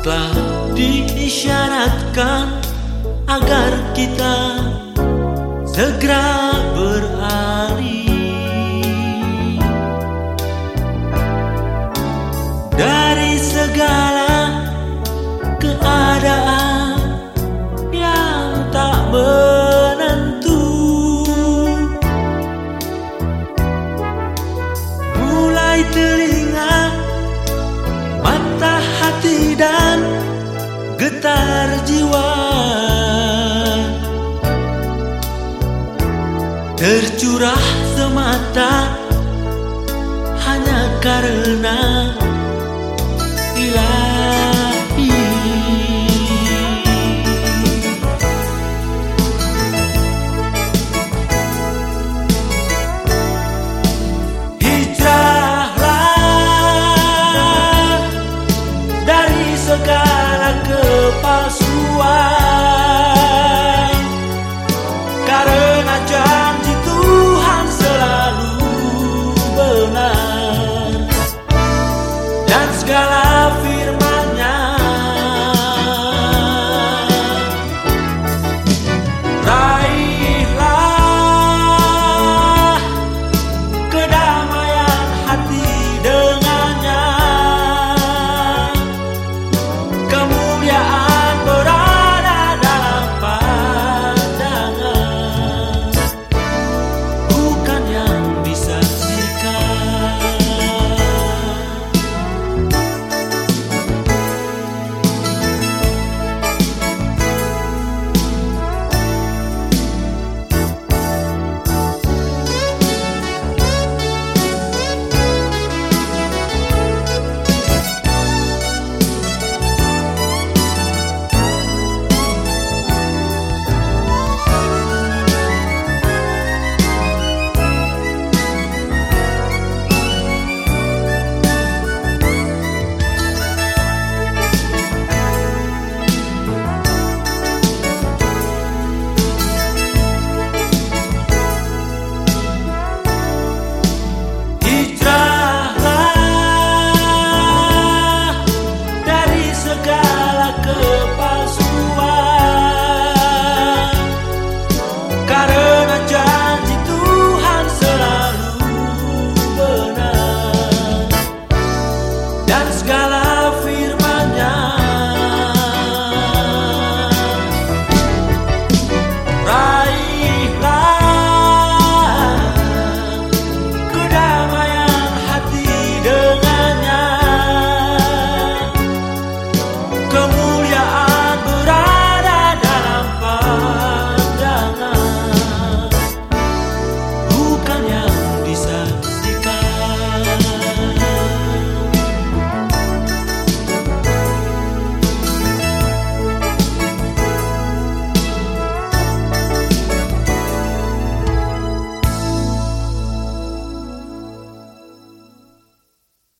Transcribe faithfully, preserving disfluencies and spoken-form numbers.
Telah diisyaratkan agar kita segera beralih dari segala keadaan yang tak menentu. Mulai telinga, mata, hati, dan getar jiwa tercurah semata hanya karena Ilahi. Hijrahlah dari segala kepalsuan, karena janji Tuhan selalu benar, dan segala firman-Nya raihlah kedamaian hati dengannya. Kemuliaan berada dalam pandangan, bukan yang disaksikan. Karena janji Tuhan selalu benar, dan segala